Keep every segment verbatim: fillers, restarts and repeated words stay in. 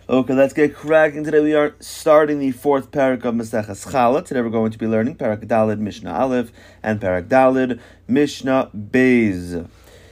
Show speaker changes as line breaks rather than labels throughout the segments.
Okay, let's get cracking. Today we are starting the fourth parak of Maseches Chala. Today we're going to be learning Parak Dalid Mishnah Aleph and Parak Dalid Mishnah Beis.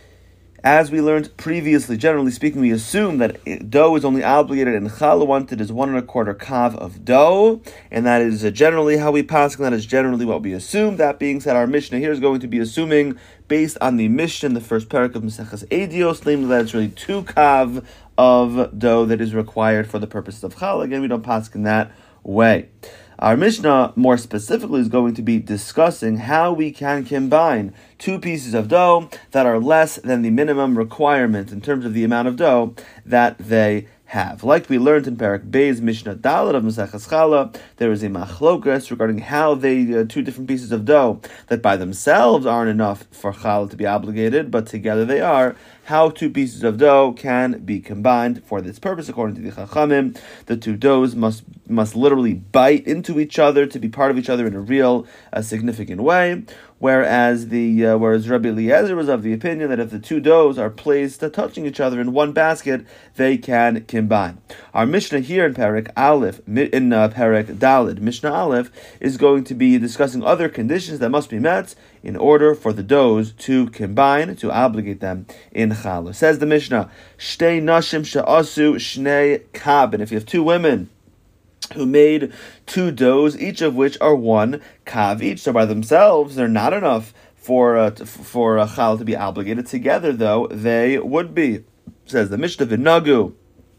As we learned previously, generally speaking, we assume that dough is only obligated in challah once it is one and a quarter kav of dough, and that is generally how we pass, and that is generally what we assume. That being said, our Mishnah here is going to be assuming, based on the Mishnah in the first parak of Maseches Edios, namely that it's really two kav of dough that is required for the purposes of challah. Again, we don't pass in that way. Our Mishnah, more specifically, is going to be discussing how we can combine two pieces of dough that are less than the minimum requirement in terms of the amount of dough that they have. Like we learned in Parak Beis Mishnah Daled of Maseches Chala, there is a machlokas regarding how they, uh, two different pieces of dough that by themselves aren't enough for challah to be obligated, but together they are, how two pieces of dough can be combined for this purpose. According to the Chachamim, the two doughs must must literally bite into each other to be part of each other in a real, uh, significant way. Whereas the uh, whereas Rabbi Eliezer was of the opinion that if the two doughs are placed uh, touching each other in one basket, they can combine. Our Mishnah here in Parak Aleph, in uh, Parak Dalid, Mishnah Aleph, is going to be discussing other conditions that must be met in order for the doughs to combine, to obligate them in challah. Says the Mishnah, Shtei nashim she'asu shnei kab. And if you have two women who made two doughs, each of which are one kav each, so by themselves they're not enough for uh, to, for a challah to be obligated. Together, though, they would be. Says the Mishnah, v'nagu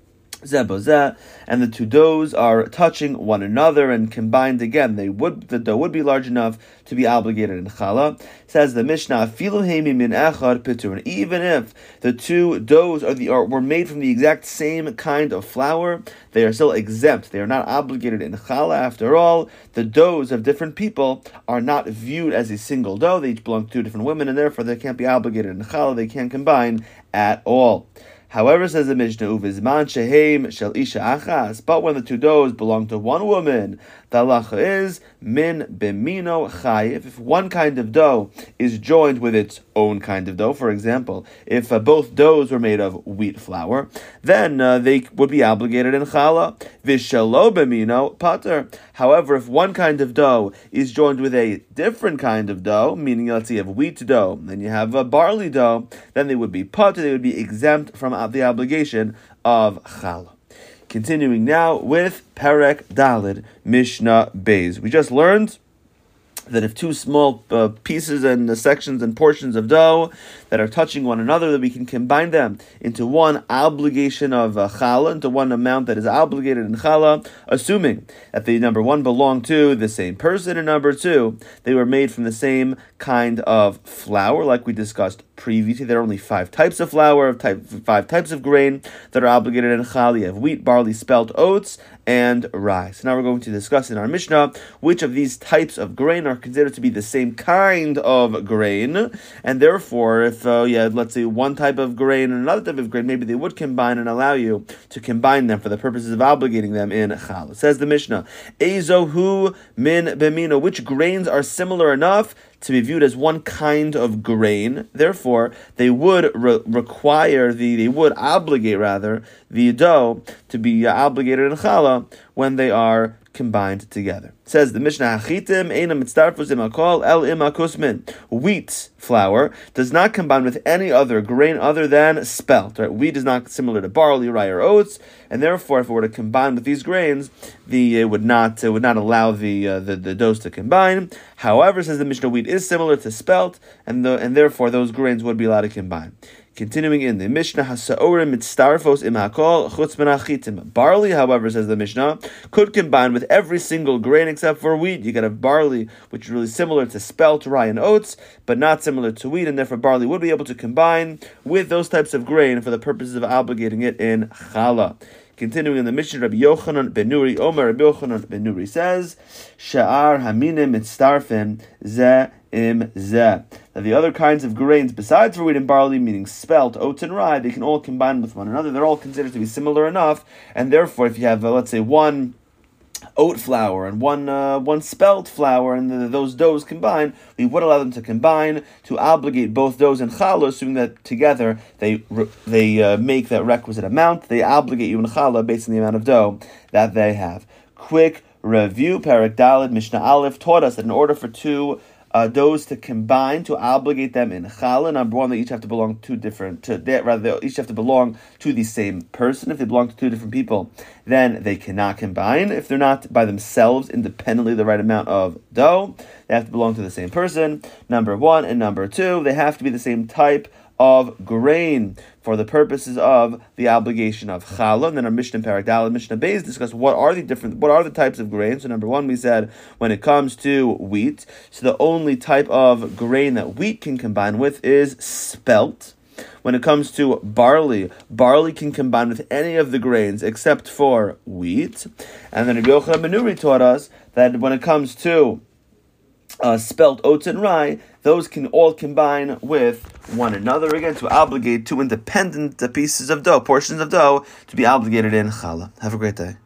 zebozeh, and the two doughs are touching one another and combined again, they would the dough would be large enough to be obligated in challah. Says the Mishnah, afilu heimi min echad pitur, even if the two doughs are the are, were made from the exact same kind of flour, they are still exempt. They are not obligated in challah. After all, the doughs of different people are not viewed as a single dough. They each belong to two different women, and therefore they can't be obligated in challah. They can't combine at all. However, says the Mishnah, uvizman shehem shel isha achas, but when the two doughs belong to one woman, the halacha is min bimino chayiv. If one kind of dough is joined with its own kind of dough, for example, if uh, both doughs were made of wheat flour, then uh, they would be obligated in challah. Vishalo bimino pater. However, if one kind of dough is joined with a different kind of dough, meaning let's say you have wheat dough, then you have a barley dough, then they would be pater. They would be exempt from the obligation of challah. Continuing now with Perek Dalid Mishnah Beis. We just learned that if two small uh, pieces and uh, sections and portions of dough that are touching one another, that we can combine them into one obligation of uh, challah, into one amount that is obligated in challah, assuming that they, number one, belong to the same person, and number two, they were made from the same kind of flour, like we discussed previously. There are only five types of flour, type, five types of grain that are obligated in challah. You have wheat, barley, spelt, oats, and rye. So now we're going to discuss in our Mishnah which of these types of grain are considered to be the same kind of grain, and therefore, if uh, you had, let's say, one type of grain and another type of grain, maybe they would combine and allow you to combine them for the purposes of obligating them in challah. Says the Mishnah, Ezohu min bemino, which grains are similar enough to be viewed as one kind of grain, therefore they would re- require the, they would obligate rather, the dough to be uh, obligated in challah when they are combined together. Says the Mishnah, Hachitim eina mitztarfus im hakol el im hakusmin. Wheat flour does not combine with any other grain other than spelt. Right? Wheat is not similar to barley, rye, or oats, and therefore, if it were to combine with these grains, the it would not it would not allow the uh, the, the doughs to combine. However, says the Mishnah, wheat is similar to spelt, and the, and therefore those grains would be allowed to combine. Continuing in the Mishnah, Hasaorim mitztarfos im hakol chutz min hachitim. Barley, however, says the Mishnah, could combine with every single grain except for wheat. You could have barley, which is really similar to spelt, rye, and oats, but not similar to wheat, and therefore barley would be able to combine with those types of grain for the purposes of obligating it in challah. Continuing in the Mishnah, Rabbi Yochanan ben Nuri, Omer Rabbi Yochanan ben Nuri says, Sha'ar haminim mitztarfim zeh im zeh. Now the other kinds of grains besides for wheat and barley, meaning spelt, oats, and rye, they can all combine with one another. They're all considered to be similar enough, and therefore if you have, uh, let's say, one oat flour and one uh, one spelt flour, and the, those doughs combine, we would allow them to combine to obligate both doughs and challah, assuming that together they they uh, make that requisite amount. They obligate you in challah based on the amount of dough that they have. Quick review: Perek Daled Mishnah Aleph taught us that in order for two Uh, doughs to combine to obligate them in challah. Number one, they each have to belong to different. To they, rather, they each have to belong to the same person. If they belong to two different people, then they cannot combine. If they're not by themselves independently the right amount of dough, they have to belong to the same person. Number one and number two, they have to be the same type of grain for the purposes of the obligation of challah. And then our Mishnah and Perek Daled, Mishnah Beis discuss what are the different, what are the types of grain. So number one, we said when it comes to wheat, so the only type of grain that wheat can combine with is spelt. When it comes to barley, barley can combine with any of the grains except for wheat. And then Rabbi Yochanan ben Nuri taught us that when it comes to Uh, spelt oats and rye, those can all combine with one another, again, to obligate two independent pieces of dough, portions of dough, to be obligated in challah. Have a great day.